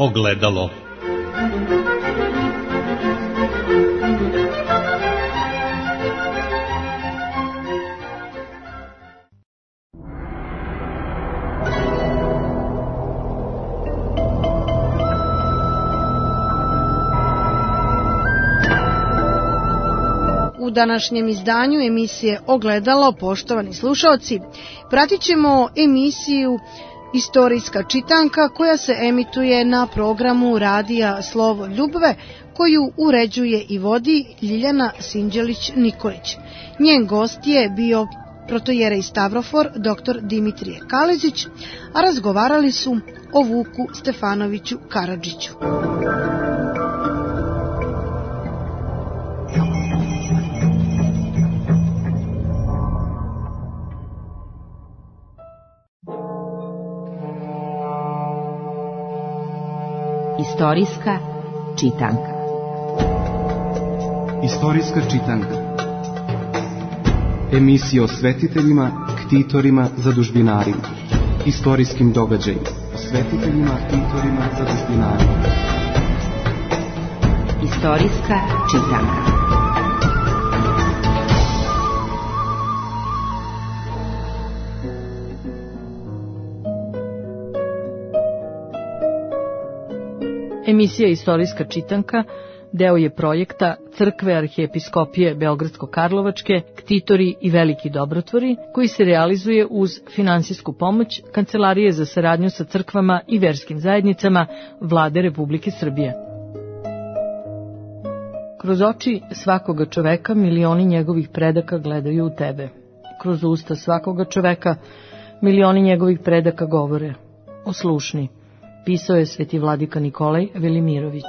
Ogledalo. U današnjem izdanju emisije Ogledalo, poštovani slušaoci, pratit ćemo emisiju Istorijska čitanka koja se emituje na programu radija Slovo Ljubve, koju uređuje i vodi Ljiljana Sinđelić-Nikolić. Njen gost je bio protojerej Stavrofor dr. Dimitrije Kalezić, a razgovarali su o Vuku Stefanoviću Karadžiću. Istorijska čitanka. Istorijska čitanka. Emisija o svetiteljima, ktitorima, zadužbinarima. Istorijskim događajima. O svetiteljima, ktitorima, zadužbinarima. Istorijska čitanka. Emisija Istorijska čitanka deo je projekta Crkve arhijepiskopije Beogradsko-Karlovačke, Ktitori i veliki dobrotvori, koji se realizuje uz finansijsku pomoć Kancelarije za saradnju sa crkvama i verskim zajednicama Vlade Republike Srbije. Kroz oči svakoga čoveka milioni njegovih predaka gledaju u tebe. Kroz usta svakoga čoveka milioni njegovih predaka govore. Oslušni. Pisao je sveti vladika Nikolaj Velimirović.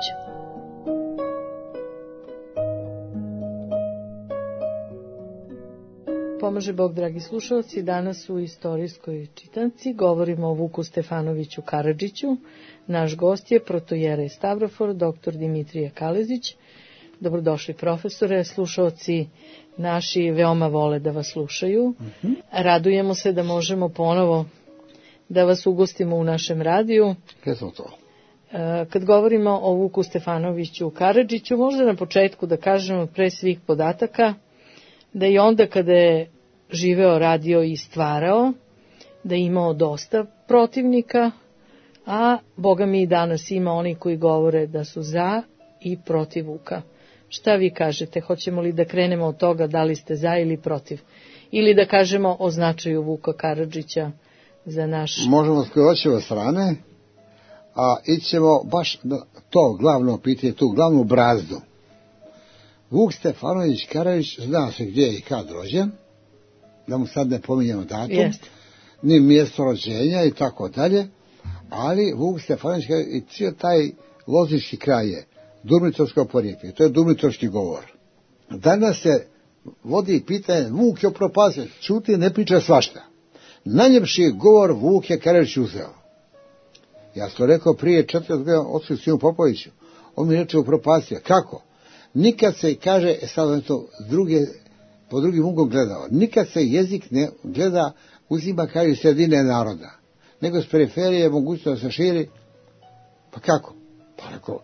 Pomaže Bog, dragi slušalci, danas u Istorijskoj čitanci govorimo o Vuku Stefanoviću Karadžiću. Naš gost je protojerej Stavrofor, dr. Dimitrije Kalezić. Dobrodošli, profesore. Slušalci naši veoma vole da vas slušaju. Radujemo se da možemo ponovo da vas ugostimo u našem radiju. Kad govorimo o Vuku Stefanoviću Karadžiću, možda na početku da kažemo pre svih podataka da i onda kada je živeo, radio i stvarao, da je imao dosta protivnika, a Boga mi i danas ima oni koji govore da su za i protiv Vuka. Šta vi kažete? Hoćemo li da krenemo od toga da li ste za ili protiv? Ili da kažemo o značaju Vuka Karadžića za naš... Možemo s koje strane, a ićemo baš na to glavno pitanje, tu glavnu brazdu. Vuk Stefanović Karadžić, zna se gdje je i kad rođen, da mu sad ne pominjemo datum, ni mjesto rođenja i tako dalje, ali Vuk Stefanović Karadžić i cijel taj lozički kraj je durmitorsko porijeklo, to je durmitorski govor. Danas se vodi pitanje, Vuk je upropastio, čuti, ne priča svašta. Najljepši govor Vuk je Karadžić uzeo. Ja sam to rekao prije 40 godina ocu Sinu Popoviću. On mi reče upropastio. Kako? Nikad se kaže, sad to po drugim uglom gledao, nikad se jezik ne gleda, uzima kao iz sredine naroda, nego s periferije mogućno da se širi. Pa kako? Pa rekao,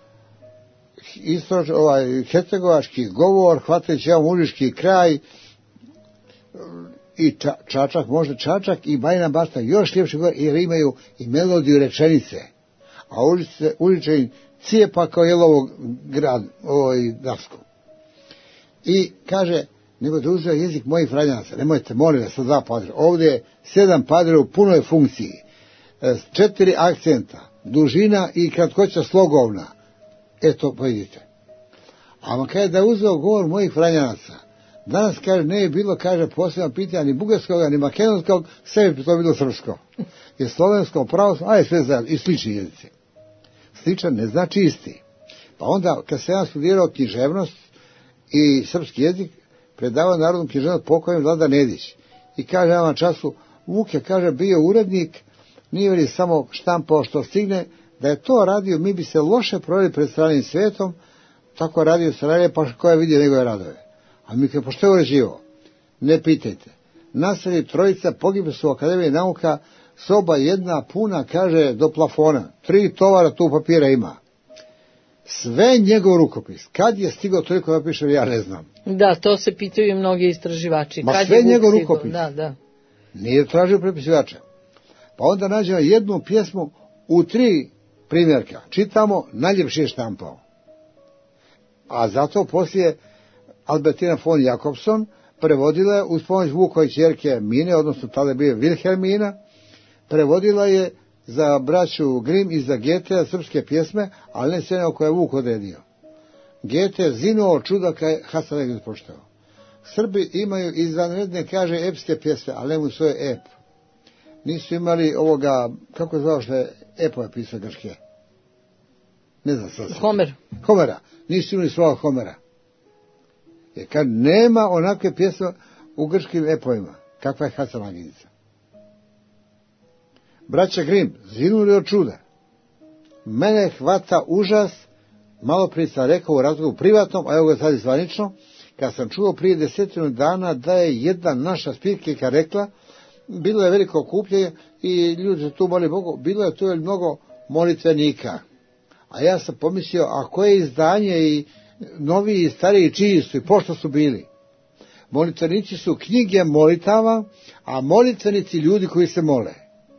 hercegovački govor, hvatajući jedan mužički kraj, i Čačak, možda Čačak i Bajina Bašta još ljepši govor, jer imaju i melodiju rečenice, a uličen cijepa kao jelovo grad, dasko. I kaže, nego da uzeo jezik mojih Franjanaca, nemojte, molim vas, sa 2 padre, ovdje je 7 padre u punoj funkciji, 4 akcenta, dužina i kratkoća slogovna, eto, pa idite. A on kaže da uzeo govor mojih Franjanaca, danas, kaže, ne je bilo, kaže, posebno pitanja ni bugarskog, ni makedonskog, sve je to bilo srpsko. Jer slovensko, pravoslavno, aj sve zajedno, i slični jezici. Sličan ne znači isti. Pa onda, kad se ja studirao književnost i srpski jezik, predavao narodnu književnost pokojom Vlada Nedić. I kaže, ja vam času, Vuk je, kaže, bio urednik, nije li samo štampao što stigne, da je to radio, mi bi se loše proveli pred stranim svijetom, tako radio Sarajevo, pa ko je vidio njegove radove. A mi kaže, pa što je uređivo? Ne pitajte. Nasredi trojica pogibli su u Akademiji nauka soba jedna puna, kaže, do plafona, 3 tovara tu papira ima. Sve njegov rukopis. Kad je stigao toliko da piše, ja ne znam. Da, to se pitaju i mnogi istraživači. Ma kad sve je Vuk njegov stigao? rukopis. Da. Nije tražio prepisivača. Pa onda nađemo jednu pjesmu u 3 primjerka. Čitamo, najljepši je štampao. A zato poslije Albertina von Jakobson prevodila je uz pomoć Vukove ćerke Mine, odnosno tada je bio Vilhelmina, prevodila je za braću Grimm i za Goethe srpske pjesme, ali ne sve koje je Vuk odredio. Goethe je zinuo čuda kad je Hasanbegović pročitao. Srbi imaju izvanredne, kaže, epske pjesme, ali nemaju svoje ep. Nisu imali ovoga, kako je zvao što je epove pisao grčke? Ne znam sad. Homera. Nisu imali svoga Homera. Jer kad nema onakve pjesme u grčkim epovima, kakva je Hasanbegovića. Braća Grimm, zinuli od čuda. Mene hvata užas, malo prije sam rekao u razgovoru privatnom, a evo ga sad i zvanično, kad sam čuo prije 10 dana da je jedna naša spirkika rekla, bilo je veliko okupljenje i ljudi se tu moli Bogu, bilo je tu mnogo molitvenika. A ja sam pomislio, a koje izdanje i noviji i stariji čiji su i pošto su bili? Molitvenici su knjige molitava, a molitvenici ljudi koji se mole.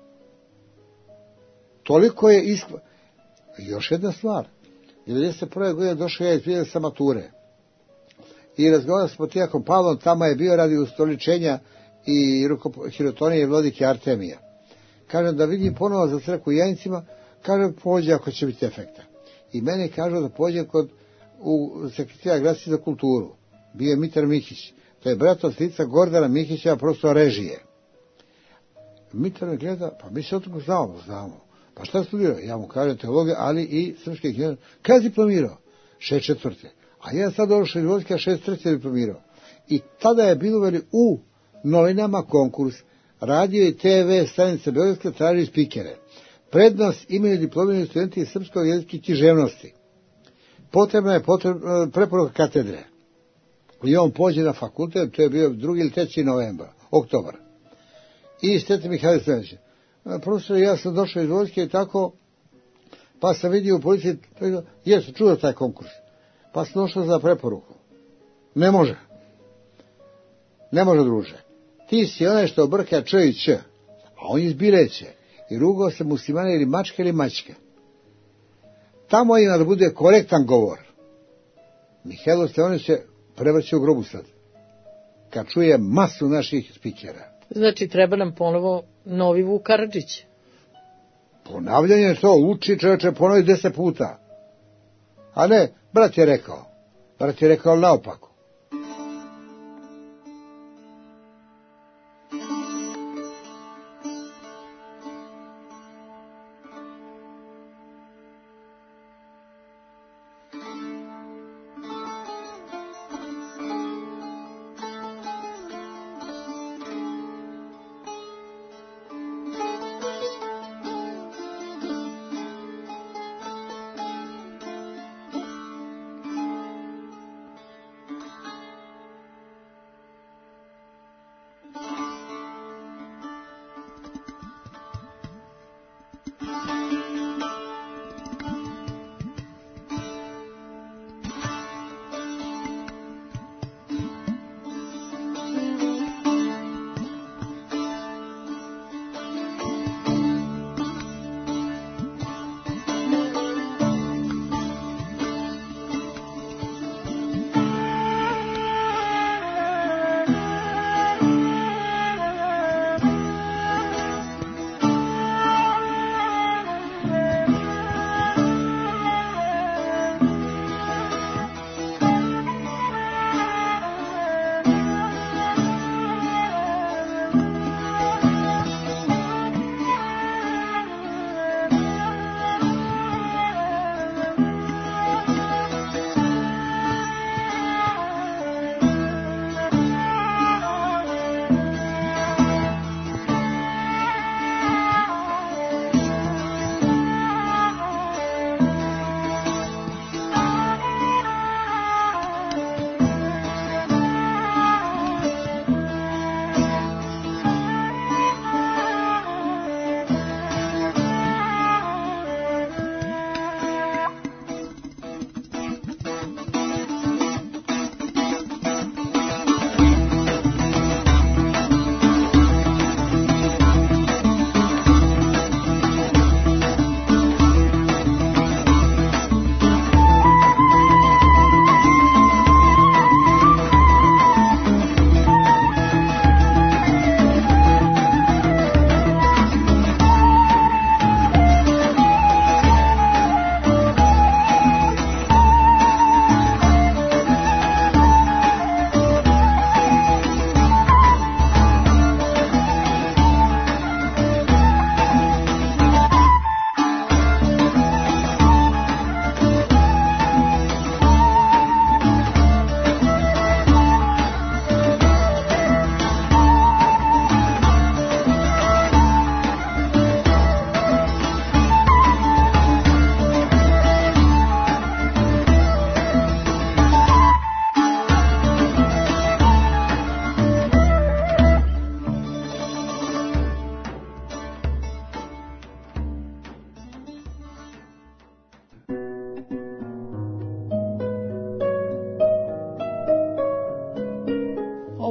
Toliko je Još jedna stvar. 1991. godine došao ja iz sa mature. I razgovarao s Potijakom Pavlom, tamo je bio radi ustoličenja i hirotonije vladike Artemija. Kažem da vidim ponovo za crkvu u Janicima, kažem pođe ako će biti efekta. I meni kažu da pođe u sekretarija gradski za kulturu. Bio je Mitar Mihić. To je brat od strica Gordana Mihića, profesora režije. Mitar me gleda, pa mi se o toga znamo. Pa šta studirao? Ja mu kažem teologija, ali i srpske knjige. Kada je diplomirao? 64. A ja sad došao iz vojske, 63. diplomirao. I tada je bilo u novinama konkurs. Radio i TV stanice Beogradske traži spikere. Prednost imaju diplomirani studenti iz srpskog jezika i književnosti. Potrebna je preporuka katedre. I on pođe na fakultet, to je bio 2. ili 3. oktobar. I Stete Mihajlo sljedeće. Profesor, ja sam došao iz vojske i tako, pa sam vidio u policiji, jesu čuo taj konkurs. Pa sam došao za preporuku. Ne može, druže. Ti si onaj što obrka č i ć, a on izbireće. I rugao se muslimane ili mačke ili mačke. Tamo ima da bude korektan govor. Mihajlo Stevanović se prevrće u grobu sad. Kad čuje masu naših spikera. Znači, treba nam ponovo novi Vuk Karadžić. Ponavljanje je to, uči čovječe, ponovi 10 puta. A ne, brat je rekao naopako.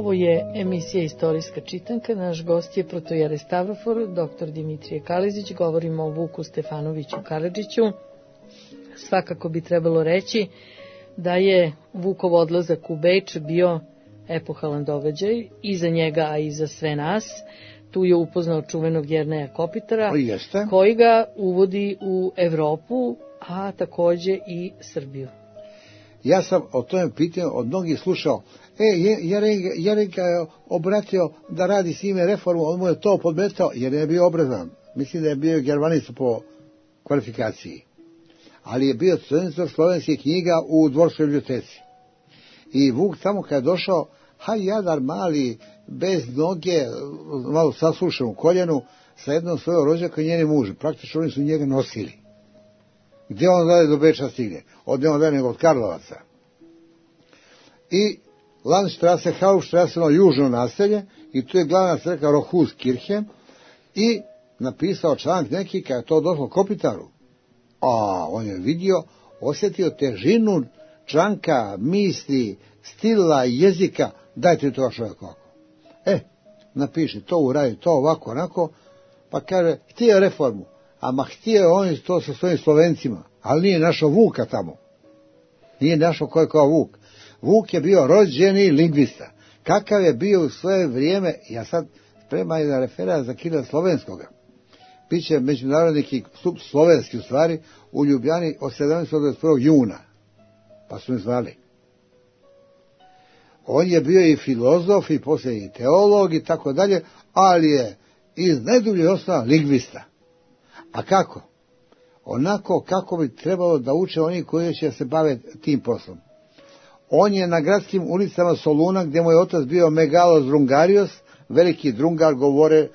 Ovo je emisija Istorijska čitanka. Naš gost je protojere Stavrofor, dr. Dimitrije Kalezić. Govorimo o Vuku Stefanoviću Karadžiću. Svakako bi trebalo reći da je Vukov odlazak u Beč bio epohalan događaj i za njega, a i za sve nas. Tu je upoznao čuvenog Jerneja Kopitara, koji ga uvodi u Evropu, a takođe i Srbiju. Ja sam o tome pitanju od mnogih slušao. Jerenka je obratio da radi s njime reformu, on mu je to podmetao jer je bio obrazovan. Mislim da je bio germanista po kvalifikaciji. Ali je bio cenzor slovenskih knjiga u dvorskoj biblioteci. I Vuk tamo kad je došao, jadar mali, bez noge, malo saslušan u koljenu, sa jednom svojom rođakom i njenim mužem. Praktično oni su njega nosili. Gdje on dalje do Beča stigne? Od njega dalje nego od Karlovaca. I Landstrasse, Hauptstrasse, južno naselje, i tu je glavna crkva Rohuskirche, i napisao članak neki kad je to došlo Kopitaru. On je vidio, osjetio težinu članka, misli, stila, jezika. Dajte to čovjek ovako. Napiši to, uradi to, ovako, onako, pa kaže, htio reformu, htio on to sa svojim Slovencima, ali nije našao Vuka tamo. Nije našao ko je kao Vuk. Vuk je bio rođeni lingvista. Kakav je bio u svoje vrijeme, ja sad spremam jedan referat za Kirila Slovenskoga. Biće međunarodni slovenski u stvari u Ljubljani od 17. do 21. juna. Pa su mi zvali. On je bio i filozof i poslije i teolog i tako dalje, ali je iz najdubljih osnova lingvista. A kako? Onako kako bi trebalo da uče oni koji će se bave tim poslom. On je na gradskim ulicama Soluna, gdje mu je otac bio Megalos Drungarios, veliki drungar, govore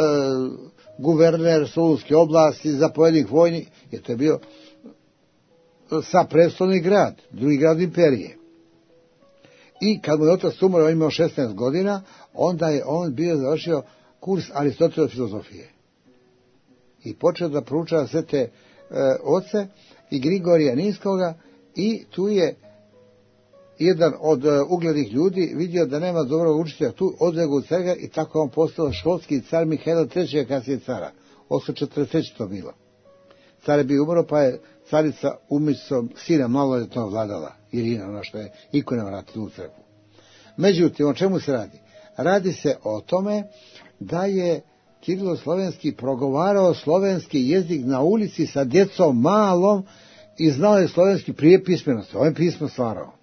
guverner Solunske oblasti, zapovjednik vojni, jer to je bio prestolni grad, drugi grad imperije. I kad mu je otac umro, on imao 16 godina, onda je on bio završio kurs Aristotelove filozofije. I počeo da proučava sve te oce i Grigorija Ninskoga, i tu je jedan od uglednih ljudi vidio da nema dobrog učitelja, tu odveo u Cegar, i tako on postao školski car Mihajlo III. Kasnije cara. 843. to bilo. Car je bio umro, pa je carica umicom sina maloljetno vladala, Irina, ono što je ikona vratila u crkvu. Međutim, o čemu se radi? Radi se o tome da je Kirilo Slovenski progovarao slovenski jezik na ulici sa djecom malom i znao je slovenski prije pismenosti. On je pismo stvarao.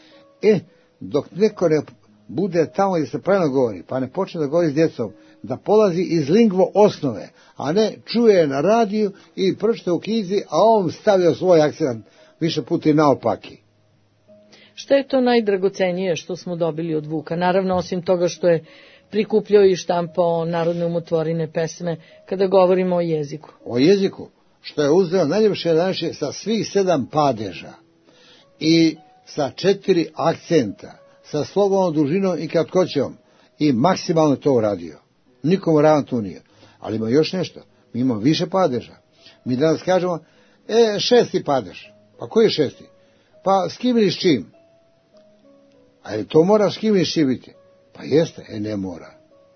Dok neko ne bude tamo gdje se pravilno govori, pa ne počne da govori s djecom, da polazi iz lingvo osnove, a ne čuje na radiju i pročita u knjizi, a on stavio svoj akcent više puta i naopaki. Šta je to najdragocenije što smo dobili od Vuka? Naravno, osim toga što je prikupljao i štampao narodne umotvorine, pesme, kada govorimo o jeziku. O jeziku, što je uzeo najljepše naše sa svih 7 padeža i sa 4 akcenta, sa slobodnom dužinom i kratkoćom, i maksimalno to uradio. Nikomu ravan tu nije. Ali ima još nešto. Mi imamo više padeža. Mi danas kažemo, 6. padež. Pa koji je 6? Pa s kim ili s čim? A je to mora s kim ili s čim biti? Pa jeste, ne mora.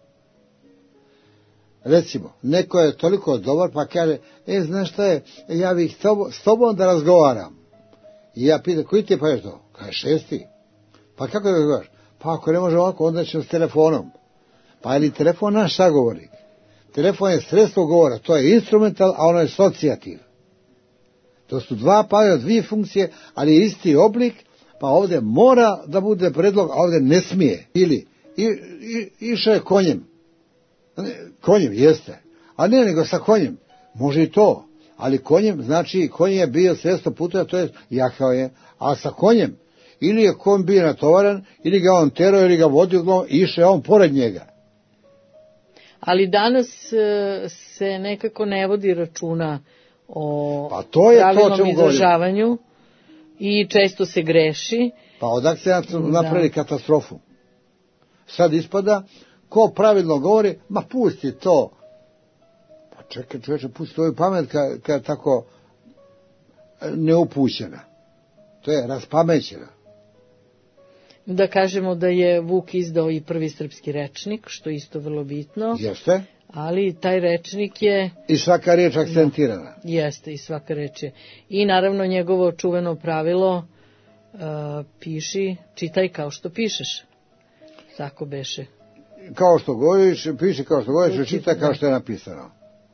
Recimo, neko je toliko dobar, pa kaže, znaš šta je, ja bih s tobom da razgovaram. I ja pitam, koji ti je padež to? Kaže, 6. Pa kako da razgovaraš? Pa ako ne može ovako, onda ćemo s telefonom. Pa je li telefon naš sagovornik? Telefon je sredstvo govora, to je instrumental, a ono je socijativ. To su 2 padeža, 2 funkcije, ali je isti oblik, pa ovdje mora da bude predlog, a ovdje ne smije. Ili išao je konjem. Konjem, jeste. A ne, nego sa konjem. Može i to. Ali konjem, znači, konj je bio sredstvo puta, to je jahao je. A sa konjem, ili je konj bio natovaran, ili ga on terao, ili ga vodio, i išao je on pored njega. Ali danas se nekako ne vodi računa o pravilnom izražavanju i često se greši. Pa odak se napravi katastrofu. Sad ispada, ko pravilno govori, ma pusti to. Pa čekaj čovječe, pusti tvoju pamet kad je tako neupućena. To je raspamećena. Da kažemo da je Vuk izdao i prvi srpski rečnik, što je isto vrlo bitno. Jeste. Ali taj rečnik je... I svaka riječ akcentirana. Jeste, i svaka reč je. I naravno njegovo čuveno pravilo, čitaj kao što pišeš. Tako beše. Kao što govoriš, piši kao što govoriš, čitaj kao što je napisano.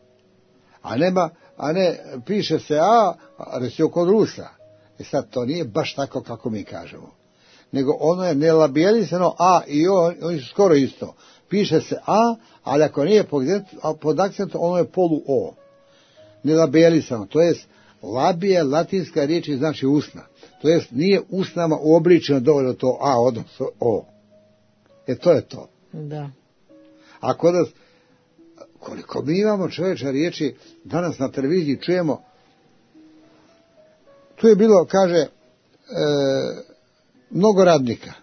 A ne piše se A, recimo kod Rusa. Sad to nije baš tako kako mi kažemo. Nego ono je nelabijelisano A i O, oni su skoro isto. Piše se A, ali ako nije pod akcentom, ono je polu O. Nelabijelisano, to jest labije, latinska riječ znači usna. To jest nije usnama uobličeno dovoljno to A, odnosno O. To je to. Da. A kod nas, koliko mi imamo čovječa riječi, danas na televiziji čujemo, tu je bilo, kaže, mnogo radnika.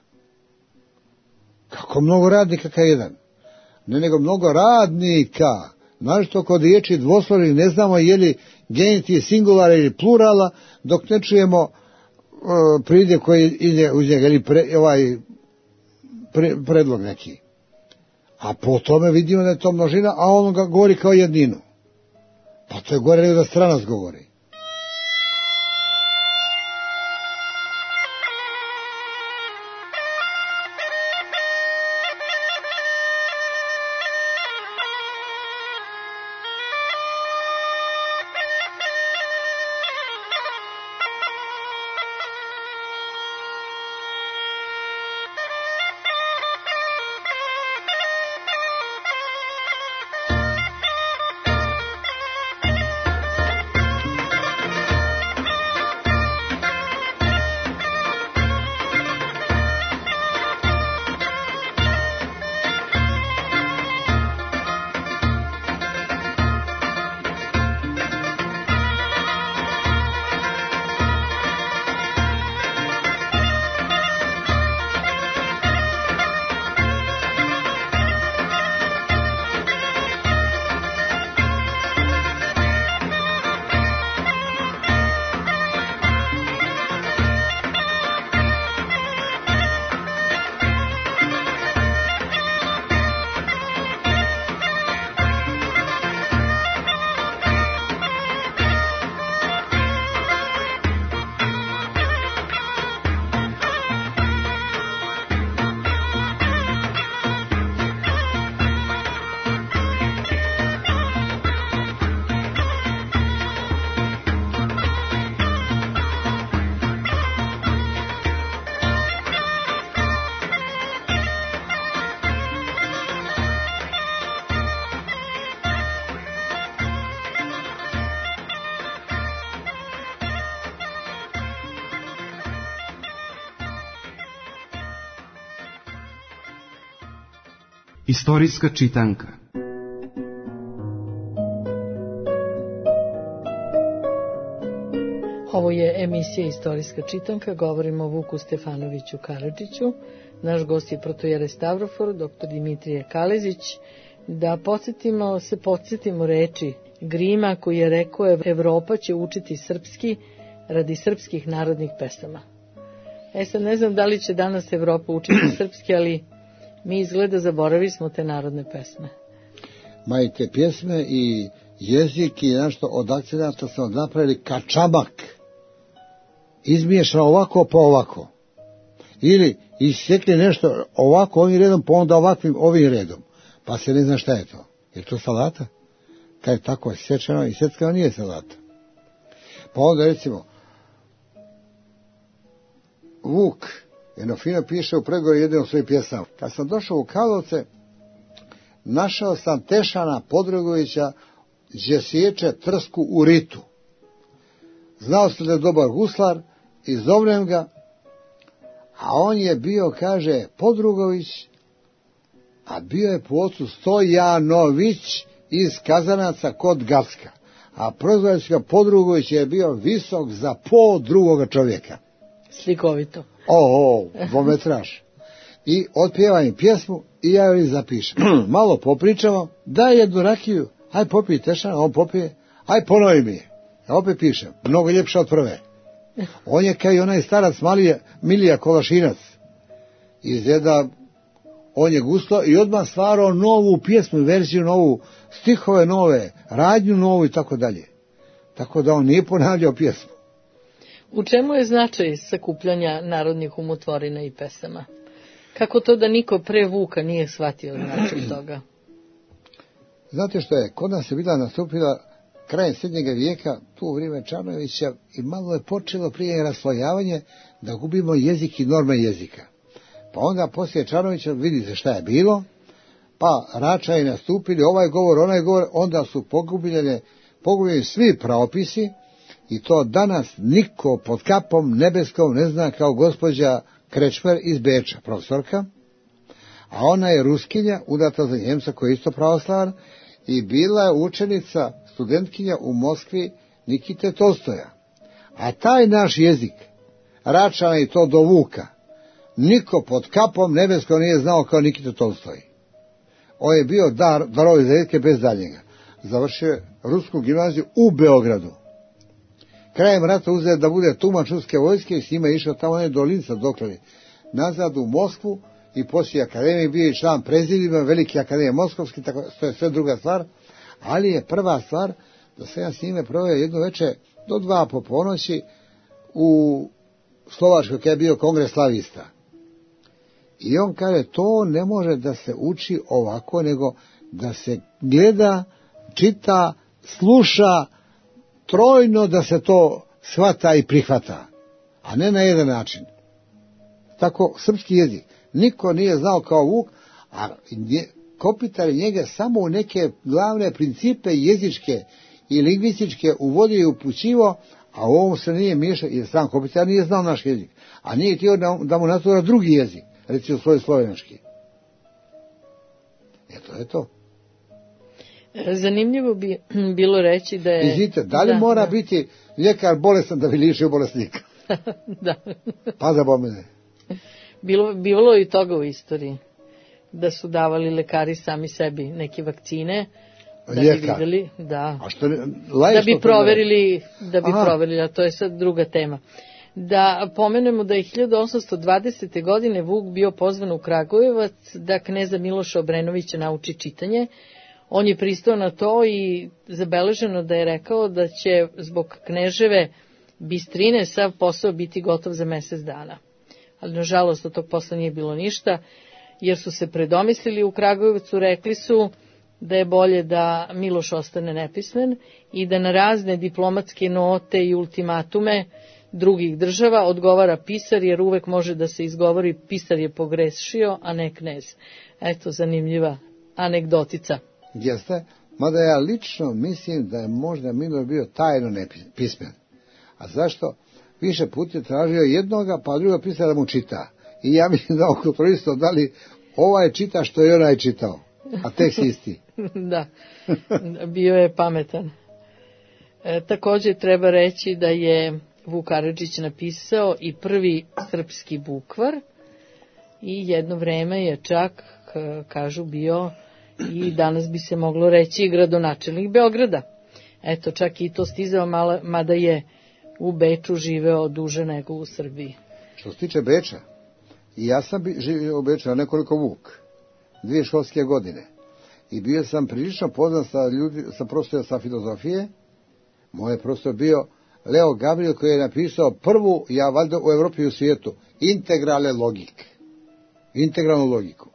Kako mnogo radnika kao jedan? Ne, nego mnogo radnika. Znaš to kod riječi dvoslovnih ne znamo je li genitiv singulara ili plurala, dok ne čujemo pridjev koji ide uz njega, ili predlog neki. A po tome vidimo da je to množina, a on ga govori kao jedninu. Pa to je gore nego da stranac govori. Istorijska čitanka. Ovo je emisija Istorijska čitanka, govorimo o Vuku Stefanoviću Karadžiću. Naš gost je protojere Stavrofor, dr. Dimitrije Kalezić. Da podsjetimo reči Grima koji je rekao: Evropa će učiti srpski radi srpskih narodnih pesama. Sad ne znam da li će danas Evropa učiti srpski, ali mi izgleda zaboravili smo te narodne pesme. Ma i te pjesme i jezik i nešto od akcenata smo napravili kačamak. Izmiješano ovako pa ovako. Ili isjekli nešto ovako ovim redom pa onda ovim redom. Pa se ne zna šta je to. Je to salata? Kad je tako sječeno i sjeckano nije salata. Pa onda recimo Vuk jedno fino piše u predgovoru jednom svojih pjesama. Kad sam došao u Karlovce, našao sam Tešana Podrugovića gdje sječe trsku u ritu. Znao sam da je dobar guslar i zovnem ga, a on je bio, kaže, Podrugović, a bio je po ocu Stojanović iz Kazanaca kod Gacka. A prozvali ga Podrugović je bio visok za pol drugoga čovjeka. Slikovito. Dvometraž. I otpjevam im pjesmu i ja joj zapišem. Malo popričamo, daj jednu rakiju, aj popij Tešana, on popije, aj ponovi mi je. Ja opet pišem, mnogo ljepša od prve. On je kao i onaj starac Milija Kolašinac. izgleda on je gusto i odmah stvarao novu pjesmu, verziju novu, stihove nove, radnju novu i tako dalje. Tako da on nije ponavljao pjesmu. U čemu je značaj sakupljanja narodnih umotvorina i pesama? Kako to da niko pre Vuka nije shvatio značaj toga? Znate što je, kod nas je bila nastupila krajem srednjega vijeka, tu u vrijeme Čanovića, i malo je počelo prije raslojavanje da gubimo jezik i norme jezika. Pa onda poslije Čanovića vidite šta je bilo, pa Račani nastupili, ovaj govor, onaj govor, onda su pogubljeni svi pravopisi i to danas niko pod kapom nebeskom ne zna kao gospođa Krečmer iz Beča, profesorka, a ona je Ruskinja, udata za Njemca koji je isto pravoslavan i bila je učenica, studentkinja u Moskvi Nikite Tolstoja. A taj naš jezik, Račana i to do Vuka, niko pod kapom nebeskom nije znao kao Nikita Tolstoj. On je bio darovi za jezike bez daljnjega. Završio je rusku gimnaziju u Beogradu. Krajem rata uzeo da bude tumač ruske vojske i s njima išao tamo do Linca dokle nazad u Moskvu i poslije akademije bio i član prezidiuma Velike akademije Moskovske, tako to je sve druga stvar, ali je prva stvar da sam ja s njime proveo jedno večer do 2 po ponoći u Slovačkoj kada je bio kongres slavista. I on kaže, to ne može da se uči ovako, nego da se gleda, čita, sluša, trojno da se to shvata i prihvata, a ne na jedan način. Tako, srpski jezik. Niko nije znao kao Vuk, a Kopitar njega samo u neke glavne principe jezičke i lingvističke uvodio i upućivo, a u ovom se nije miješao, jer sam Kopitar nije znao naš jezik, a nije htio da mu natura drugi jezik, recimo svoj slovenački. Eto je to. Zanimljivo bi bilo reći da je... Izvite, da li mora biti ljekar bolestan da bi lišio bolesnika? Da. Pa da pomene. Bilo je i toga u istoriji, da su davali lekari sami sebi neke vakcine, da bi videli, da, a što, da bi proverili, a to je sad druga tema. Da pomenemo da je 1820. godine Vuk bio pozvan u Kragujevac da kneza Miloša Obrenovića nauči čitanje. On je pristao na to i zabeleženo da je rekao da će zbog kneževe bistrine sav posao biti gotov za mjesec dana. Ali nažalost od tog posla nije bilo ništa, jer su se predomislili u Kragujevcu, rekli su da je bolje da Miloš ostane nepismen i da na razne diplomatske note i ultimatume drugih država odgovara pisar, jer uvek može da se izgovori pisar je pogrešio, a ne knez. Eto, zanimljiva anegdotica. Jeste, mada ja lično mislim da je možda Miloš bio tajno nepismen. A zašto? Više puta je tražio jednoga, pa druga pisara da mu čita. I ja mislim da on kontrolisao da li ovaj čita što je onaj čitao, a tekst isti. Da, bio je pametan. Također treba reći da je Vuk Karadžić napisao i prvi srpski bukvar i jedno vreme je čak, kažu, bio i danas bi se moglo reći gradonačelnik Beograda. Eto, čak i to stizao, mada je u Beču živeo duže nego u Srbiji. Što se tiče Beča, i ja sam živio u Beču, a nekoliko Vuk, 2 školske godine. I bio sam prilično poznan sa profesorom sa filozofije. Moj profesor bio Leo Gabriel, koji je napisao prvu, ja valjda u Evropi i u svijetu, integralnu logiku.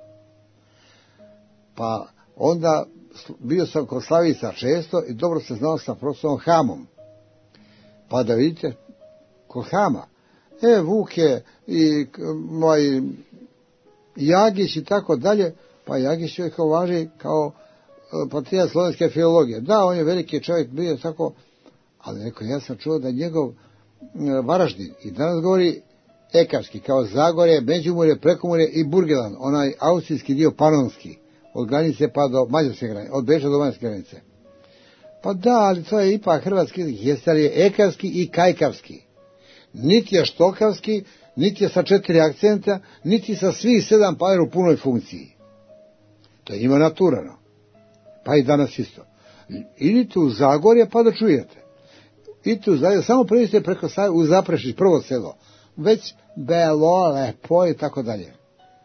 Pa onda bio sam kod Slavica često i dobro se znao sa profesorom Hamom. Pa da vidite, kod Hama, Vuk je i moj Jagić i tako dalje, pa Jagić je kao važi kao patrijarh slovenske filologije. Da, on je veliki čovjek bio tako, ali neko, ja sam čuo da njegov Varaždin i danas govori ekarski, kao Zagorje, Međimurje, Prekomurje i Burgelan, onaj austrijski dio panonski, od granice pa do mađarske granice, od Beča do mađarske granice. Pa da, ali to je ipak hrvatski jezik, jeste li je ekarski i kajkavski. Niti je štokavski, niti je sa 4 akcenta, niti sa svih 7 pajer u punoj funkciji. To je njima naturano. Pa i danas isto. Idite u Zagorje pa da čujete. Idite u Zagorje, samo pređite preko u Zaprešić, prvo selo. Već belo, lepo i tako dalje.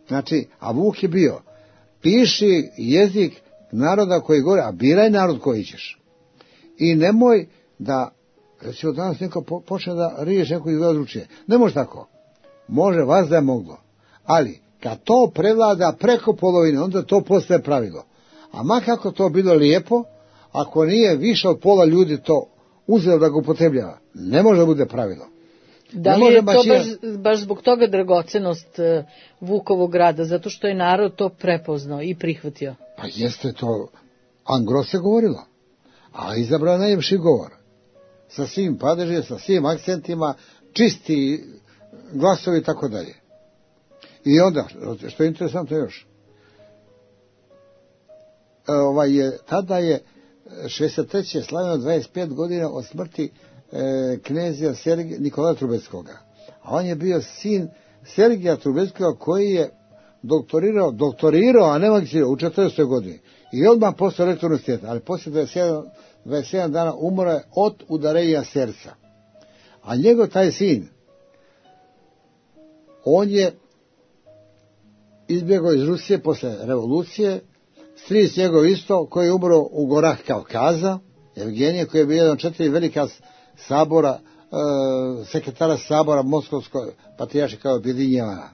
Znači, a Vuk je bio, piši jezik naroda koji govori, a biraj narod koji ćeš. I nemoj da, recimo danas neko počne da riješ neko izgleda dručije. Ne može tako. Može, vas da je moglo. Ali, kad to prevlada preko polovine, onda to postaje pravilo. A ma kako to bilo lijepo, ako nije više od pola ljudi to uzeo da ga upotrebljava, ne može da bude pravilo. Da li je to baš zbog toga dragocenost Vukovog grada, zato što je narod to prepoznao i prihvatio? Pa jeste to, Angro se govorilo, a izabrao najljepši govor. Sa svim padežima, sa svim akcentima, čisti glasovi i tako dalje. I onda, što je interesantno još, tada je 63. slavljeno 25 godina od smrti knezija Nikolaja Trubetskoga. A on je bio sin Sergija Trubetskoga koji je doktorirao, a ne magistrirao u 40. godini. I odmah postao rektor univerziteta, ali poslije 27 dana umro je od udarenja srca. A njegov taj sin, on je izbjegao iz Rusije posle revolucije, stric njegov isto, koji je umro u gorah Kavkaza, Evgenije, koji je bio jedan od 4 velika sabora, sekretara sabora Moskovskog patrijaršika objedinjavana.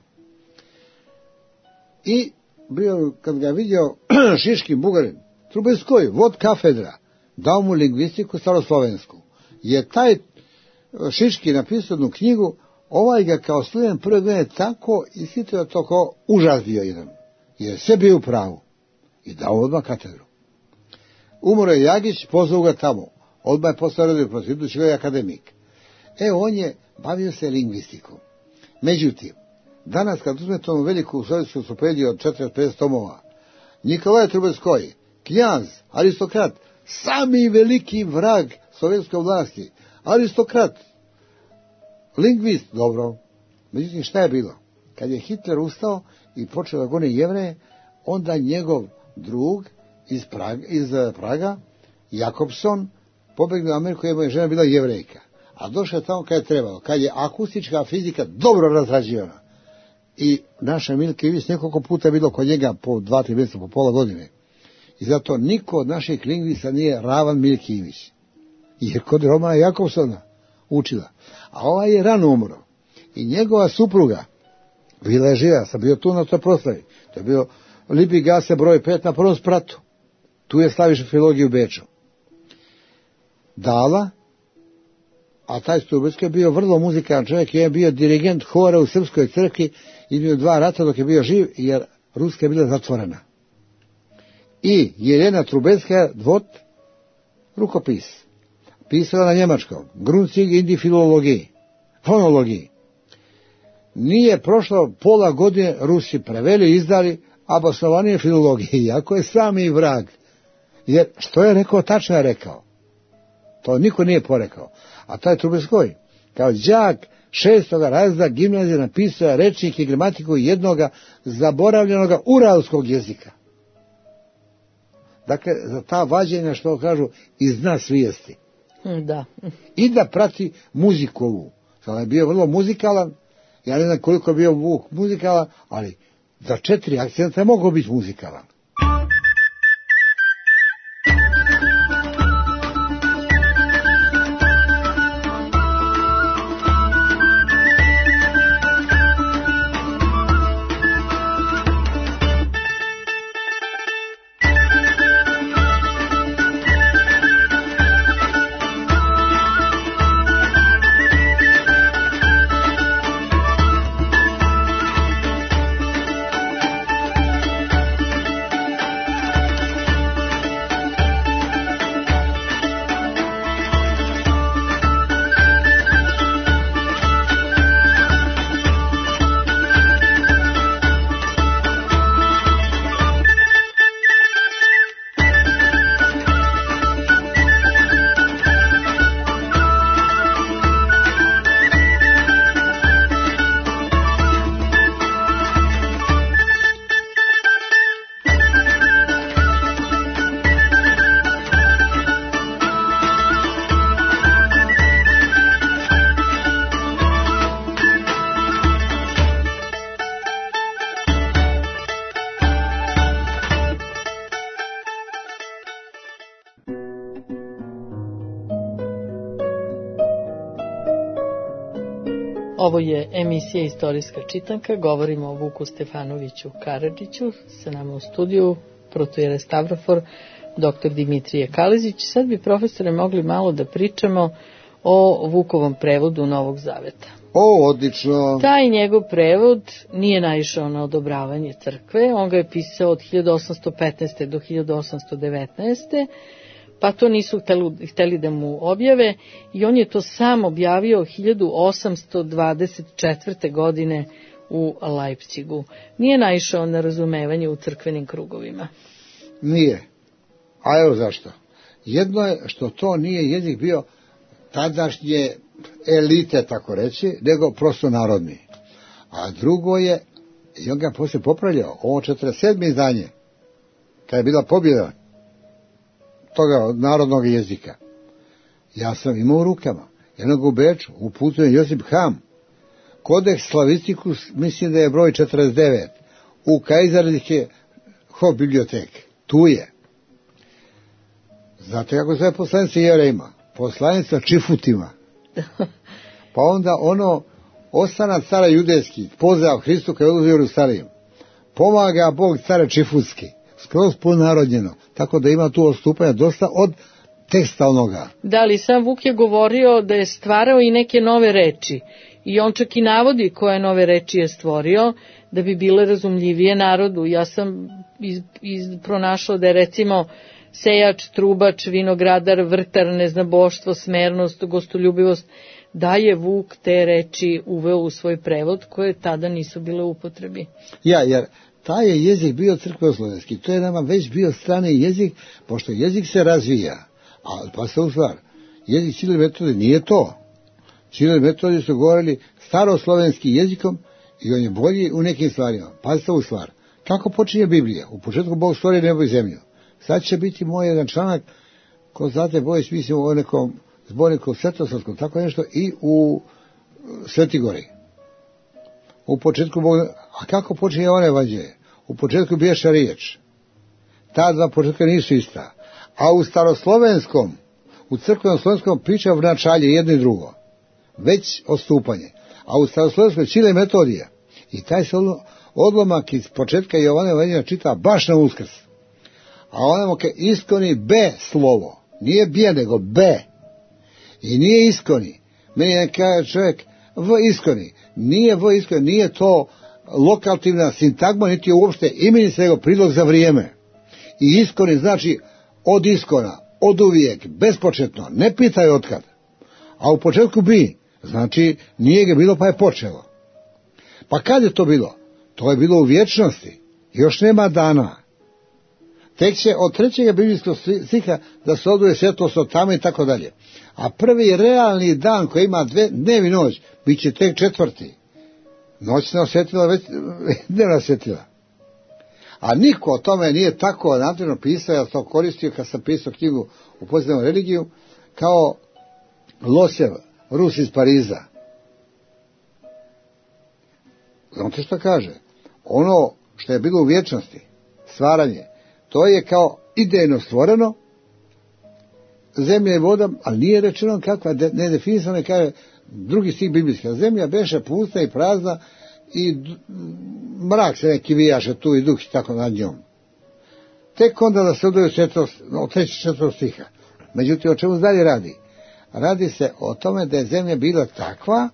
I bio, kad ga vidio Šiški Bugarin, Trubetskoj, vod kafedra, dao mu lingvistiku staroslovensku. Je taj Šiški napisao jednu knjigu, ovaj ga kao student prve godine tako ishitio to kao užas bio jedan, jer sve bio u pravu. I dao odmah katedru. Umro je Jagić, pozvao ga tamo. Odmah je postao redio protiv, idući je akademik. On je bavio se lingvistikom. Međutim, danas kad uzmete onu veliku sovjetsku enciklopediju od 450 tomova, Nikolaj Trubetskoj, knjaz, aristokrat, sami veliki vrag sovjetske vlasti, aristokrat, lingvist, dobro. Međutim, šta je bilo? Kad je Hitler ustao i počeo da goni Jevreje, onda njegov drug iz Praga, Jakobson, pobegnuo u Ameriku, jer je žena bila Jevrejka. A došao tamo kad je trebalo, kad je akustička fizika dobro razrađivana. I naša Milka Ivić nekoliko puta bilo kod njega po 2-3 mjeseca, po pola godine. I zato niko od naših lingvista nije ravan Milki Ivić. Jer kod Romana Jakobsona učila. A ovaj je rano umro. I njegova supruga, bila je živa, ja sam bio tu na toj proslavi. To je bio Lipi Gase broj 5 na prvom spratu. Tu je slaviš filologiju u Beču. Dala, a taj Trubetskoj je bio vrlo muzikalan čovjek, je bio dirigent hora u Srpskoj crkvi, između 2 rata dok je bio živ, jer Ruska je bila zatvorena. I Jelena Trubetska dvot, rukopis, pisala na njemačkom, Grundzig in die Philologie, fonologiji. Nije prošlo pola godine, Rusi preveli, izdali, a Bosnovanije filologije, iako je sami vrag. Jer što je rekao, tačno je rekao. To niko nije porekao. A taj Trubetskoj, kao đak 6. razreda gimnazije, napisao rečnik i gramatiku jednoga zaboravljenoga uralskog jezika. Dakle, za ta vađenja, što kažu, iz dna svijesti. Da. I da prati muziku ovu. Sada je bio vrlo muzikalan, ja ne znam koliko je bio Vuk muzikalan, ali za 4 akcenta je mogao biti muzikalan. Ovo je emisija Istorijska čitanka, govorimo o Vuku Stefanoviću Karadžiću, sa nama u studiju protojere Stavrofor, dr. Dimitrije Kalezić. Sad bi, profesore, mogli malo da pričamo o Vukovom prevodu Novog Zaveta. O, odlično. Taj njegov prevod nije naišao na odobravanje crkve, on ga je pisao od 1815. do 1819. Pa to nisu hteli da mu objave i on je to sam objavio 1824. godine u Leipzigu. Nije naišao na razumevanje u crkvenim krugovima. Nije. A evo zašto. Jedno je što to nije jezik bio tadašnje elite, tako reći, nego prosto narodni. A drugo je, i on ga poslije popravljao, ovo 47. izdanje, kada je bila pobjeda toga narodnog jezika. Ja sam imao u rukama. Jednog u Beču, uputio je Josip Ham. Kodeks Slavisticus, mislim da je broj 49. U Kaiserliche Hofbibliothek. Tu je. Znate kako se poslanica Jevrejima? Poslanica Čifutima. Pa onda ono, ostanac cara judejski, pozdrav Hristu kada je odlazio u Jerusalim. Pomaga Bog cara Čifutski. Skroz ponarodnjeno. Tako da ima tu odstupanja dosta od teksta onoga. Da, li sam Vuk je govorio da je stvarao i neke nove reči. I on čak i navodi koje nove reči je stvorio da bi bile razumljivije narodu. Ja sam pronašla da je recimo sejač, trubač, vinogradar, vrtar, neznaboštvo, smernost, gostoljubivost, da je Vuk te reči uveo u svoj prevod koje tada nisu bile u upotrebi. Ja, jer taj je jezik bio crkvoslovenski, to je nama već bio strani jezik, pošto jezik se razvija. A pa se u stvar, jezik Ćiril i Metodij nije to. Ćiril i Metodij su govorili staroslovenskim jezikom i on je bolji u nekim stvarima. Pazite u stvar, kako počinje Biblija? U početku Bog stvorio nebo i zemlju. Sad će biti moj jedan članak, ko znate, boje smislimo o nekom zborniku Svetosavskom, tako nešto, i u Svetigori. U početku Bog... A kako počinje one evanđelje? U početku biješa riječ. Ta dva početka nisu ista. A u staroslovenskom, u crkvenom slovenskom priča v načalje jedno i drugo. Već odstupanje. A u staroslovenskom Ćiril i Metodija. I taj se odlomak iz početka Jovana evanđelja čita baš na Uskrs. A onamo ke iskoni B slovo. Nije bje, nego B. I nije iskoni. Meni je kaže čovjek V iskoni. Nije V iskoni, nije to lokativna sintagma, niti je uopšte imenica, nego prilog za vrijeme. I iskoni znači od iskona, od uvijek, bespočetno, ne pitaj otkad. A u početku bi, znači nije ga bilo pa je počelo. Pa kad je to bilo? To je bilo u vječnosti. Još nema dana. Tek će od trećeg biblijskog stiha da se odvoje svjetlost od tamo i tako dalje. A prvi realni dan koji ima dnev i noć, bit će tek četvrti. Noć se osjetila, već dnevna osjetila. A niko o tome nije tako natvjerno pisao, ja to koristio kad sam pisao knjigu u pozitivnu religiju, kao Losev, Rus iz Pariza. Znate što kaže? Ono što je bilo u vječnosti, stvaranje, to je kao idejno stvoreno, zemlja i voda, ali nije rečeno kakva, nedefinisano je, kaže drugi stih biblijski. Zemlja beše pusta i prazna i mrak se neki vijaše tu i duh i tako nad njom. Tek onda da se odvoju od 3. stiha. Međutim, o čemu dalje radi? Radi se o tome da je zemlja bila takva,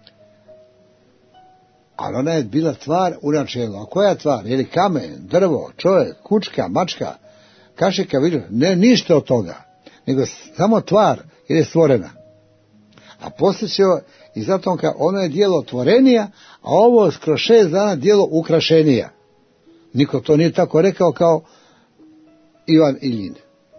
ali ona je bila tvar u načelu. A koja je tvar? Je li kamen, drvo, čovjek, kučka, mačka, kašika, vidio? Ne, ništa od toga. Nego samo tvar jer je stvorena. A poslije će, i zato ono je dijelo tvorenija, a ovo skroz 6 dana dijelo ukrašenija. Niko to nije tako rekao kao Ivan Iljin.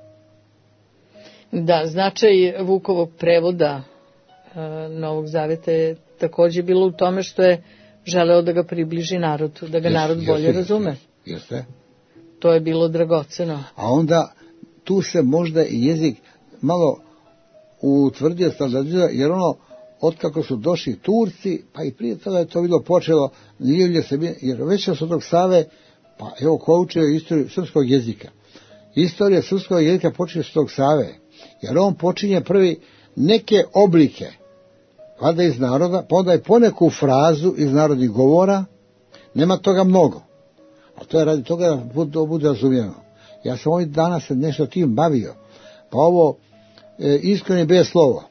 Da, značaj Vukovog prevoda Novog Zaveta je također bilo u tome što je želeo da ga približi narodu, da ga narod bolje razume. Jeste. To je bilo dragoceno. A onda tu se možda i jezik malo utvrdio, standardizao, jer ono, otkako su došli Turci, pa i prije toga je to bilo počelo, jer već od Svetog Save, pa evo ko učio istoriju srpskog jezika. Istorija srpskog jezika počinje od Svetog Save, jer on počinje prvi neke oblike valjda iz naroda, pa onda je poneku frazu iz narodnih govora, nema toga mnogo, a to je radi toga da to bude razumijeno. Ja sam ovih dana se nešto tim bavio, pa ovo iskreni bije slovo,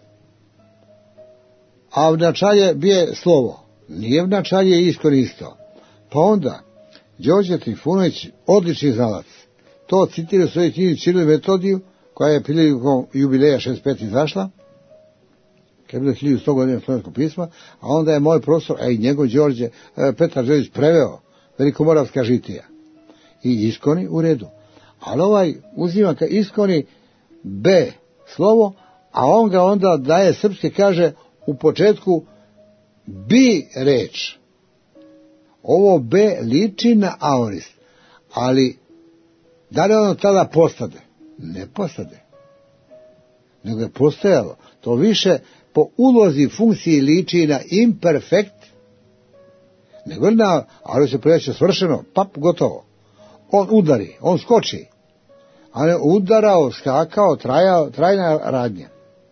a vnačalje bije slovo, nije vnačalje iskreni isto. Pa onda, Đorđe Trifunović, odlični znalac, to citira u svojoj knjizi Ćiril i Metodiju, koja je prilikom jubileja 65 izašla, kad je bilo 1100 godina slovenskog pisma, a onda je moj profesor, a i njegov Đorđe, Petar Đorđević preveo Velikomoravska žitija. I iskoni u redu. Ali ovaj uzima ka iskoni B slovo, a on ga onda daje srpske, kaže u početku bi reč. Ovo B liči na aorist, ali da li ono tada postade? Ne postade. Nego je postojalo. To više po ulozi funkciji liči na imperfekt, nego na, ali se preveće svršeno, pap, gotovo. On udari, on skoči, a ne udarao, skakao, trajna radnja.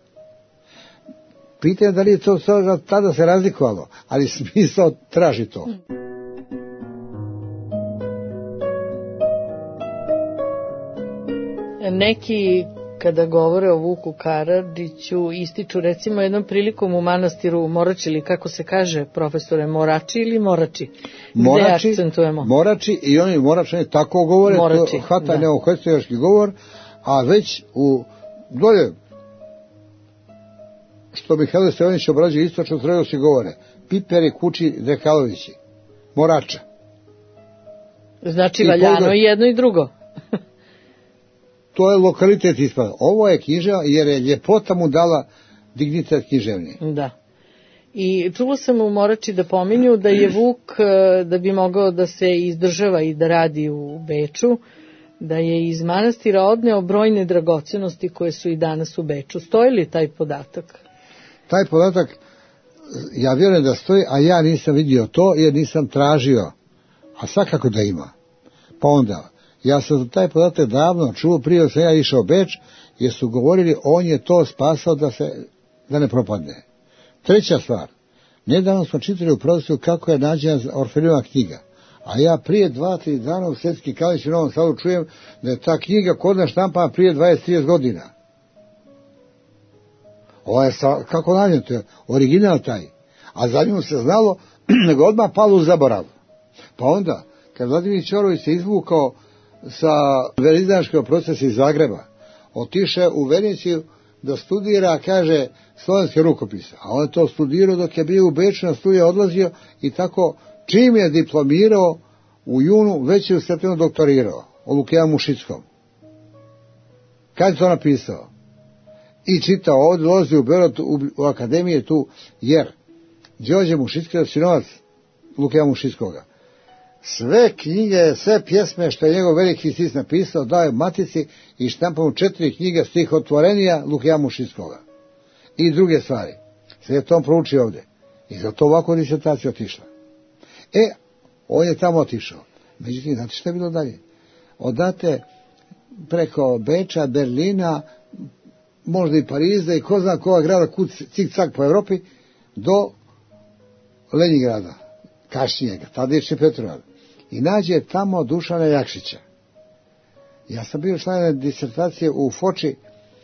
Pitanje da li je to tada se razlikovalo, ali smisao traži to. Neki, kada govore o Vuku Karadžiću, ističu recimo jednom prilikom u manastiru Morači, ili kako se kaže, profesore, Morači ili Morači? Morači, gde akcentujemo? Morači i oni Moračani tako govore, Morači, to hvata neohvestioški govor, a već u dolje, što Mihajlo Stevanić obrađuje istočno sredovski govore, Piperi, Kuči, Dekalovići, Morača. Znači valjano i jedno i drugo. To je lokalitet ispada. Ovo je književno jer je ljepota mu dala dignitet književni. Da. I čulo sam u Morači da pominju da je Vuk, da bi mogao da se izdržava i da radi u Beču, da je iz manastira odneo brojne dragocenosti koje su i danas u Beču. Stoji li taj podatak? Taj podatak, ja vjerujem da stoji, a ja nisam vidio to jer nisam tražio. A svakako da ima. Pa onda, ja sam za taj podatak davno čuo, prije sam ja išao u Beč, jer su govorili on je to spasao da ne propadne. Treća stvar, nedavno smo čitali u prodavstvu kako je nađena Orfejova knjiga, a ja prije 2-3 dana u Svetski Kalić u Novom Sadu čujem da je ta knjiga kod nas štampana prije 20-30 godina. Ovo je kako nađen, to je original taj, a za nju se znalo, nego odmah palo u zaborav. Pa onda, kad Vladimir Ćorović se izvukao sa veliznaškog procesa iz Zagreba, otiše u Veneciju da studira, kaže, slovenske rukopise. A on je to studirao dok je bio u Beču, na studije odlazio i tako, čim je diplomirao u junu, već je u septembru doktorirao o Lukijanu Mušickom. Kad je to napisao? I čitao ovdje, dolazi u Beograd, u akademije tu, jer Đorđe Mušicki je sinovac Lukijana Mušickoga. Sve knjige, sve pjesme što je njegov veliki stric napisao, daje matici i štampa mu 4 knjige stihotvorenija Lukijana Mušickoga. I druge stvari. Sve je to proučio ovdje. I zato ovako disertacija otišla. On je tamo otišao. Međutim, znate što je bilo dalje? Odate preko Beča, Berlina, možda i Pariza i ko zna koga grada, cik-cak po Evropi, do Leningrada, kasnijega, tadašnji Petrograd. I nađe tamo Dušana Jakšića. Ja sam bio član disertacije u Foči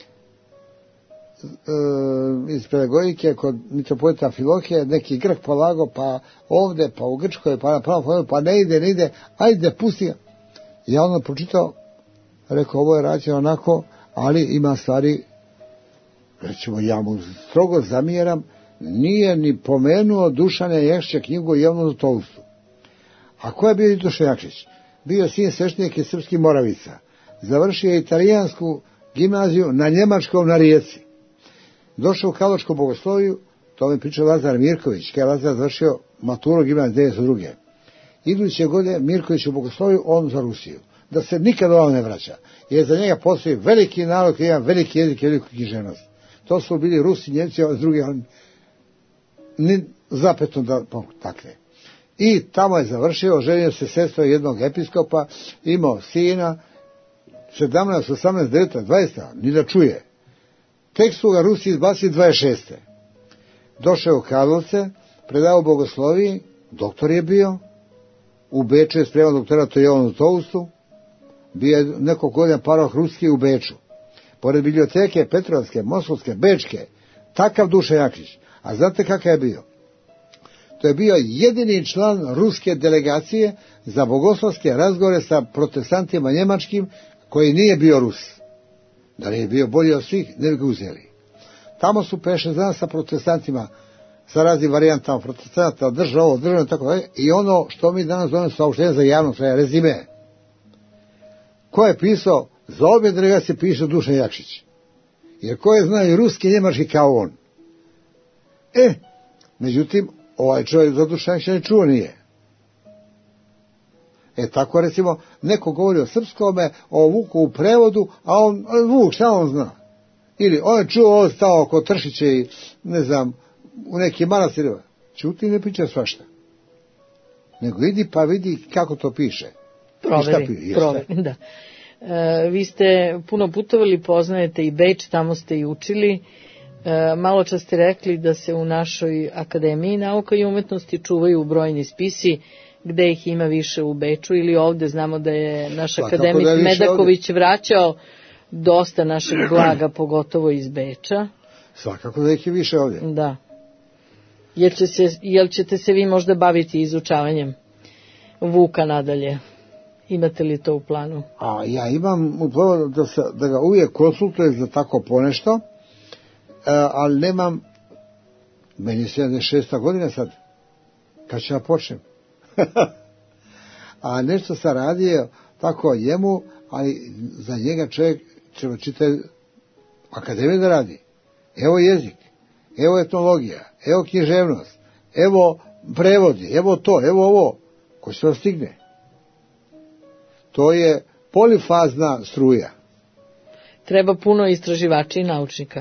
iz pedagogike kod mitropolita Amfilohije, neki Grk polagao, pa ovde, pa u Grčkoj, pa ne ide, ajde, pusti ga. Ja ono pročitao, rekao, ovo je rađeno onako, ali ima stvari, recimo, ja mu strogo zamjeram, nije ni pomenuo Dušana Jakšića knjigu Jovanu Tolustu. A ko je bio Dušan Jakšić? Bio sin sveštenik iz Srpskih Moravica. Završio je italijansku gimnaziju na njemačkom na Rijeci. Došao u Karlovačku bogosloviju, to mi pričao Lazar Mirković, kada je Lazar završio maturu gimnazije 1992. Iduće godine Mirković u bogosloviju, on za Rusiju. Da se nikad ovamo ne vraća. Jer za njega postoji veliki narod koji ima veliki jezik i veliku književnost. To su bili Rusi, Njemci, a drugi, ni zapetom da takve. I tamo je završio, ženio se sestro jednog episkopa, imao sina, 17, 18, 19, 20, ni da čuje. Tek su ga Rusi izbacili 26. došao je u Karlovce, predao bogosloviji, doktor je bio, u Beču je spremao doktorat u Jovanu Toustu, bio je nekoliko godina paroh ruski u Beču. Pored biblioteke Petrovske, Moskovske, Bečke, takav Dušan Jakšić. A znate kakav je bio? To je bio jedini član ruske delegacije za bogoslovske razgovore sa protestantima njemačkim, koji nije bio Rus. Da nije bio bolji od svih, ne bi ga uzeli. Tamo su 5-6 dana sa protestantima, sa raznim varijantama protestanta, drža ovo, drža tako dalje, i ono što mi danas zovemo saopštenje za javnost, rezime. Ko je pisao? Za obje delegacije piše Dušan Jakšić. Jer ko je znao i ruski i njemački kao on? Međutim, ovaj čovjek za Dušan Jakšića ne čuo nije. Tako recimo, neko govori o srpskome, o Vuku u prevodu, a on, Vuk, šta on zna? Ili on je čuo ovo stao oko Tršića i, ne znam, u nekim manastirima. Čuti, ne priča svašta. Nego idi pa vidi kako to piše. Proveri, da. Vi ste puno putovali, poznajete i Beč, tamo ste i učili. Malo čas ste rekli da se u našoj Akademiji nauka i umetnosti čuvaju brojni spisi, gde ih ima više u Beču ili ovde. Znamo da je naš akademik Medaković vraćao dosta našeg blaga, pogotovo iz Beča. Svakako da ih je više ovdje. Da. Jel ćete se vi možda baviti izučavanjem Vuka nadalje? Imate li to u planu? A ja imam u planu da ga uvijek konsultujem za tako ponešto, ali nemam, meni je 76. godina sad, kad ću ja počnem. A nešto sam radio tako njemu, ali za njega čovjek treba čitati akademiju da radi. Evo jezik, evo etnologija, evo književnost, evo prevodi, evo to, evo ovo, ko se stigne. To je polifazna struja. Treba puno istraživača i naučnika.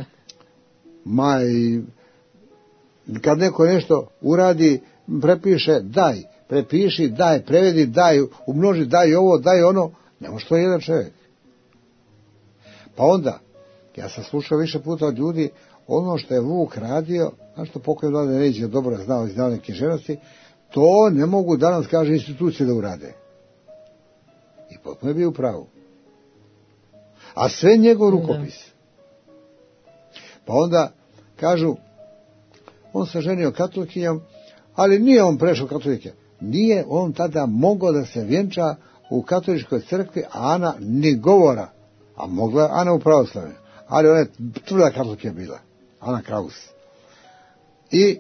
Kad neko nešto uradi, prepiše, daj, prepiši, daj, prevedi, daj, umnoži, daj ovo, daj ono, ne može to jedan čovjek. Pa onda, ja sam slušao više puta od ljudi, ono što je Vuk radio, znaš što pokoj Vlade Neđe dobro znao iz davne književnosti, to ne mogu danas, kaže, institucije da urade. I potpuno je bio u pravu. A sve njegov rukopis. Pa onda kažu, on se ženio katolikinjom, ali nije on prešao katolike. Nije on tada mogao da se vjenča u katoličkoj crkvi, a Ana ni govora. A mogla je Ana u pravoslavlju. Ali ona je tvrda katolika bila. Ana Kraus. I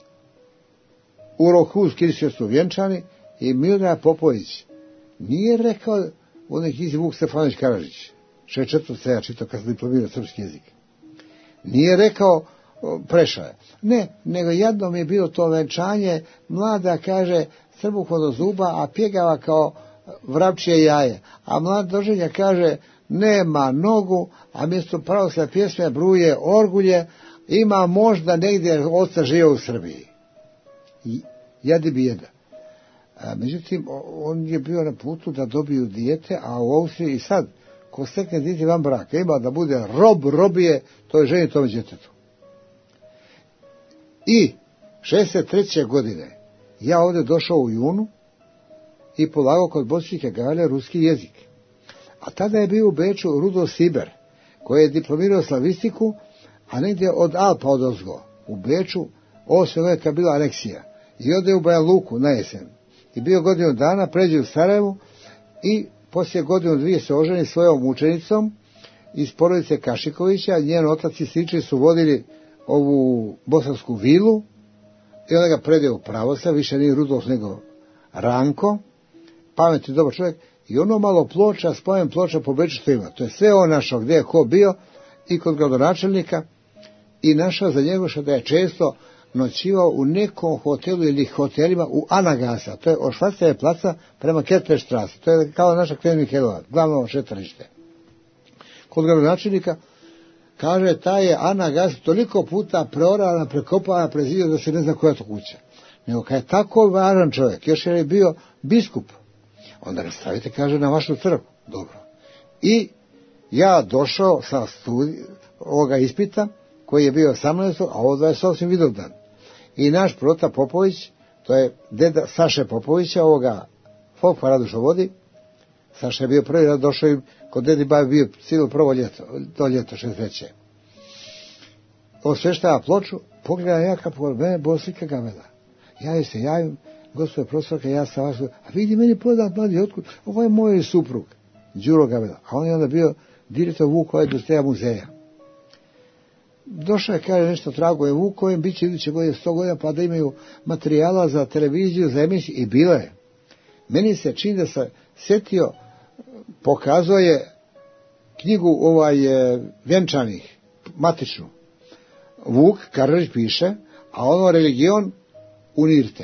u Rohuz Kiršće su vjenčani i Miodrag Popović nije rekao u neki Vuk Stefanović Karadžić. 64. se ja čitao kad sam diplomirao srpski jezik. Nije rekao prešao je. Ne, nego jednom je bilo to venčanje, mlada kaže srbuho do zuba, a pjegava kao vrapčije jaje. A mlad doženja kaže nema nogu, a mjesto pravoslavne pjesme bruje orgulje, ima možda negdje oca žive u Srbiji. Jadi bi jeda. Međutim, on je bio na putu da dobiju dijete, a u Austriji i sad, ko stekne dijete van braka, ima da bude robije, to je ženi tome djetetu. I 63. godine ja ovdje došao u junu i polagao kod Bosčike Gale ruski jezik. A tada je bio u Beču Rudolf Siber, koji je diplomirao slavistiku, a negdje od Alpa odozgo. U Beču 8. veka bila aneksija. I ode u Banja Luku na jesen. I bio godinu dana, pređe u Sarajevu i poslije godinu dvije se oženi svojom učenicom iz porodice Kašikovića. Njen otac i stričevi su vodili ovu bosansku vilu i onda ga predio u pravoslav, više nije Rudolf nego Ranko, pametni dobar čovjek, i ono malo ploča, spomen ploča po Beču što ima. To je sve on našao gdje je ko bio i kod gradonačelnika i našao za njega što da je često noćivao u nekom hotelu ili hotelima u Anagasa, to je od Švarceve placa prema Kerteštrase, to je kao naša Kren Mihelova, glavno šetalište. Kod gradonačelnika kaže, ta je Anagas toliko puta preorana, prekopana, prezidio da se ne zna koja to kuća. Nego kad je tako važan čovjek, još je bio biskup, onda ga stavite, kaže, na vašu crkvu. Dobro. I ja došao sa ovoga ispita, koji je bio 18. a ovo 28. Vidovdan. I naš Prota Popović, to je deda Saše Popovića, ovoga folk paradu što vodi. Saša je bio prvi, došao i kod dedi bavi bio cijelo prvo ljeto, do ljeto 63. Osveštava ploču, pogleda ja kad pogleda mene, bo slika Gamela. Ja joj se javim, gospode profesorka, ja sam vas, a vidi meni podat mladi, otkud, ovo je moj suprug, Đuro Gamela. A on je onda bio direktor Vukova industrija muzeja. Došao je, kaže, nešto trago je Vukovim, bit će iduće godine 100 godina, pa da imaju materijala za televiziju, za emisiju, i bilo je. Meni se čini da se sjetio, pokazao je knjigu vjenčanih, matičnu. Vuk Karadžić piše, a ono religion unirte.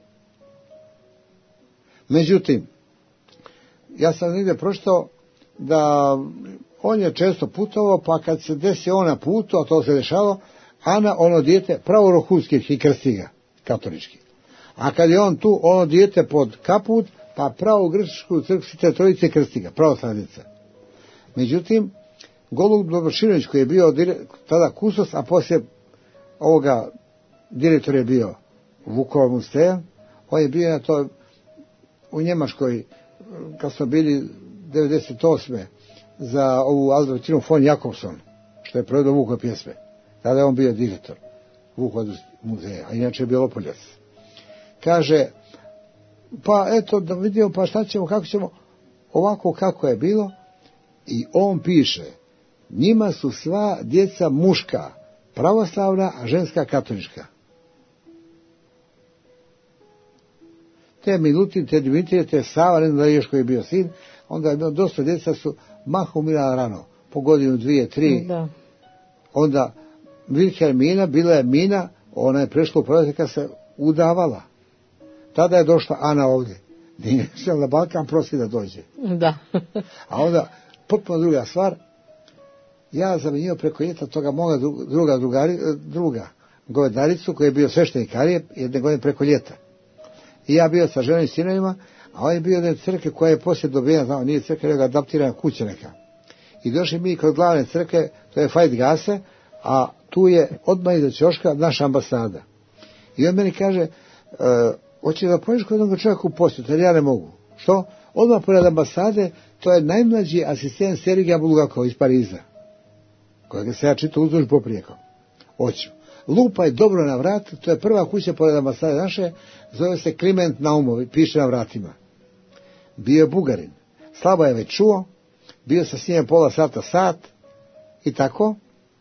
Međutim, ja sam negdje pročitao da on je često putovao, pa kad se desi on na putu, a to se dešavalo, Ana, ono dijete, pravorohulskih i krsti ga, katolički. A kad je on tu, ono dijete pod kaput, pa pravo u grčku crkvu Svete Trojice krsti ga, pravoslavnica. Međutim, Golub Dobrošinović, koji je bio tada kustos, a poslije ovoga direktor je bio Vukova muzeja, on je bio na to u Njemačkoj, kad smo bili 98. za ovu Albertinu von Jakobson, što je prevedao Vukove pjesme. Tada je on bio direktor Vukova muzeja, a inače je bio Lopoljac. Kaže, pa eto da vidimo, pa šta ćemo, kako ćemo, ovako kako je bilo, i on piše, njima su sva djeca muška, pravoslavna, a ženska katolička. Te Milutin, te Dimitrije, te Sava, ne znam da je još koji je bio sin, onda je bilo dosta djeca su mahom umirala rano, po godinu, 2, 3. Da. Onda Vilhelmina, bila je Mina, ona je prešla u proljeće kad se udavala. Tada je došla Ana ovdje. Nije šel na Balkan, prosi da dođe. Da. A onda, potpuno druga stvar, ja zamenio preko ljeta toga moga druga govedaricu, koji je bio sveštenik Arije, jedne godine preko ljeta. I ja bio sa ženom i sinovima, a on je bio jedne crkve koja je poslije dobijena, znamo, nije crkva, nego adaptirana kuća neka. I došli mi kod glavne crkve, to je Fajt Gase, a tu je odmah iza ćoška naša ambasada. I on meni kaže, hoće da pođeš kod jednog čovjeka u posjetu, jer ja ne mogu. Što? Odmah pored ambasade, to je najmlađi asistent Sergija Bulgakova iz Pariza, kojega se ja čitao uzduž poprijeko. Hoću. Lupa je dobro na vrat, to je prva kuća pored ambasade naše, zove se Kliment Naumovi, piše na vratima. Bio je Bugarin, slabo je već čuo, bio sa njim pola sat, i tako,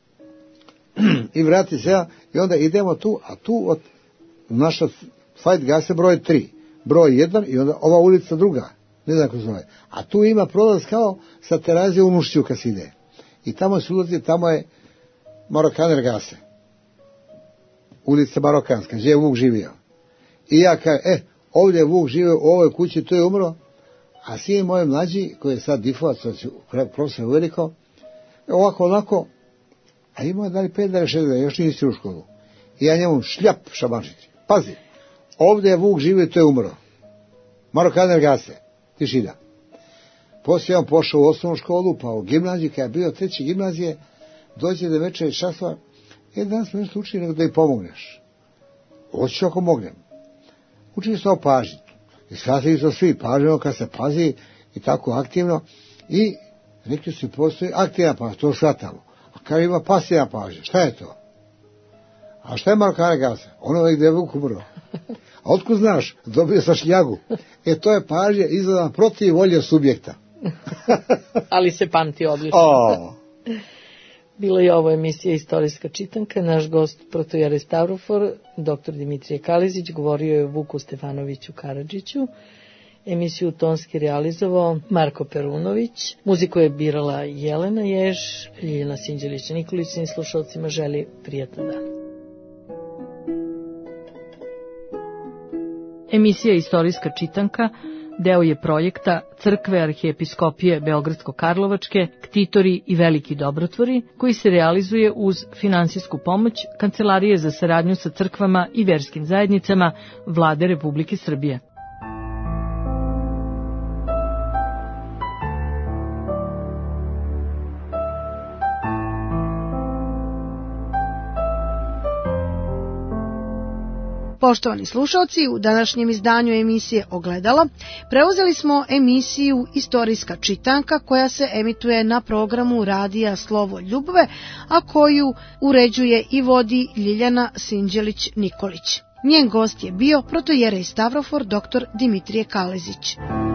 i vrati se ja, i onda idemo tu, a tu od naša Fajt Gase broj 3, broj 1, i onda ova ulica druga, ne znam kako se zove, a tu ima prolaz kao sa Terazije u Nušću kad se ide. I tamo se ulazi, tamo je Marokaner Gase, ulica Marokanska, gdje je Vuk živio. I ja kažem, ovdje je Vuk živio u ovoj kući, tu je umro, a sin moj mlađi, koji je sad difovac, profesor Veliko, ovako, onako, a imao je da li 5 da li 6 da još nisi u školu. I ja njemu šljap šabančići. Pazi, ovdje je Vuk živio, to je umro. Marokaner Gase, tišina. Poslije on pošao u osnovnu školu, pa u gimnaziju, kada je bio 3. gimnazije, dođe do večeri časova, danas smo nešto učili, nego da im pomogneš. Hoću ako mognem. Učili smo pažnju. I shvatili su svi, pažnjeno kad se pazi i tako aktivno. I rekli su postoji aktivna pažnja, to shvatamo. A kad ima pasivna pažnja, šta je to? A šta je Marokaner Gase? Ono je gdje je Vuk umro. A otkud znaš? Dobio sa šljagu. To je pažnja izgledana protiv volje subjekta. Ali se pamti odlično. Bila je ovo emisija Istorijska čitanka. Naš gost protojere Stavrofor, dr. Dimitrije Kalezić, govorio je o Vuku Stefanoviću Karadžiću. Emisiju tonski realizovao Marko Perunović. Muziku je birala Jelena Jež. Ljiljana Sinđelić-Nikolić i slušalcima želi prijatan dan. Emisija Istorijska čitanka deo je projekta Crkve arhijepiskopije Beogradsko-Karlovačke, Ktitori i veliki dobrotvori, koji se realizuje uz finansijsku pomoć Kancelarije za saradnju sa crkvama i verskim zajednicama Vlade Republike Srbije. Poštovani slušalci, u današnjem izdanju emisije Ogledalo preuzeli smo emisiju Istorijska čitanka koja se emituje na programu radija Slovo Ljubove, a koju uređuje i vodi Ljiljana Sinđelić-Nikolić. Njen gost je bio protojerej Stavrofor dr. Dimitrije Kalezić.